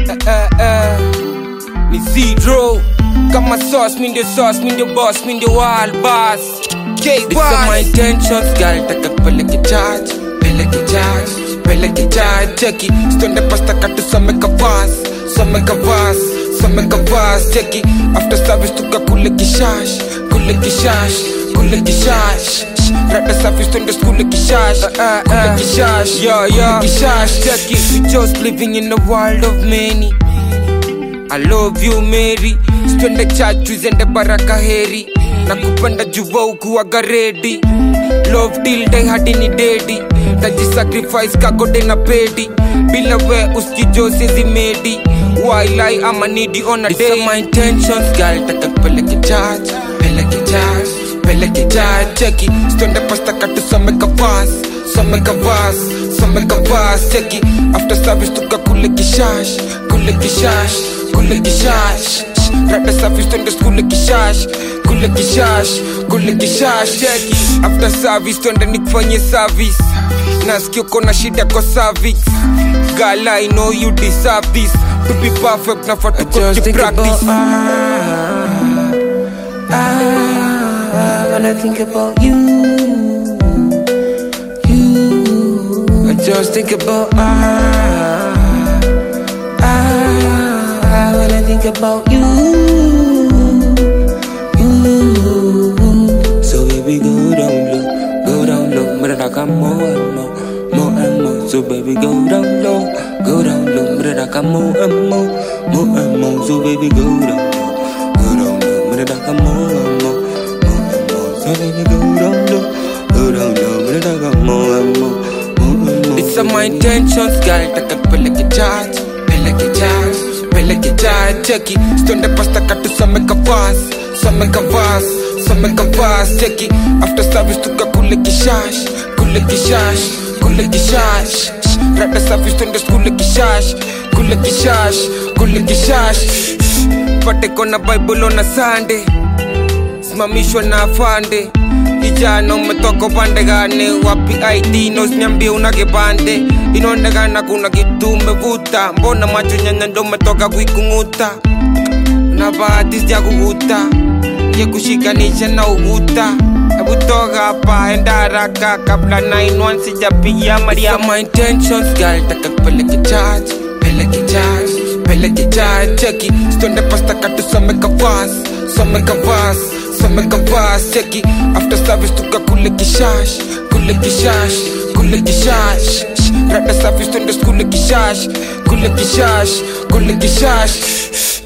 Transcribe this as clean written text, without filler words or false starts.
Ni zero. Kama sauce, mi ndio sauce, mi ndio boss, mi ndio wild boss. These are my intentions, girl, taka peleke charge. Peleke charge, check it. Stonde pasta katu sameka vas, check it. After service tuka kule kishash. Rada safi stonde skule kishash. Kishash, check it. We just living in a world of many. I love you Mary. Stonde chachu zende baraka heri. Nakupenda juva ukuwaga ready. Love deal day hadi ni dedi. Taji sacrifice kagode na pedi. Bila we uskijo sizi medi. Why lie ama needy on a day. These are my intentions, girl, taka peleke charge. Check it. Stonde pasta katu sameka vas, check it. After service tuka kule kishash. Rada safi stonde skule kishash. Check it. After service stonde nikufanye service. Nasikio kona shida kwa cervix. Girl, I know you deserve this. To be perfect na for to practice. When I think about you, I just think about when I think about you. So baby, go down low, but I got more and more. So baby, go down low, but I got more and more. So baby, go down low, but I got more and more. So baby, go down low, but I got more and more. These are my intentions, girl, taka peleke charge. Check it. Stonde pasta katu sameka vas, check it. After service tuka kule kishash. Rada safi stonde skule kishash. Pate kona Bible on a Sunday. Simamishwa na afande. Kijana umetoka upande gani? Wapi ID nos niambie unage bande. Inaonekana kuna kitu umevuta. Mbona macho nyanya ndo umetoka kuikunguta. Na bahati sija kuguta. Ye kushikanisha na uguta. Hebu toka hapa enda haraka kabla 911 sijapigia Maria. These are my intentions, girl, taka peleke charge. Check it. Stonde pasta katu sameka vas, check it. After service tuka kule kishash. Rada safi stonde skule kishash.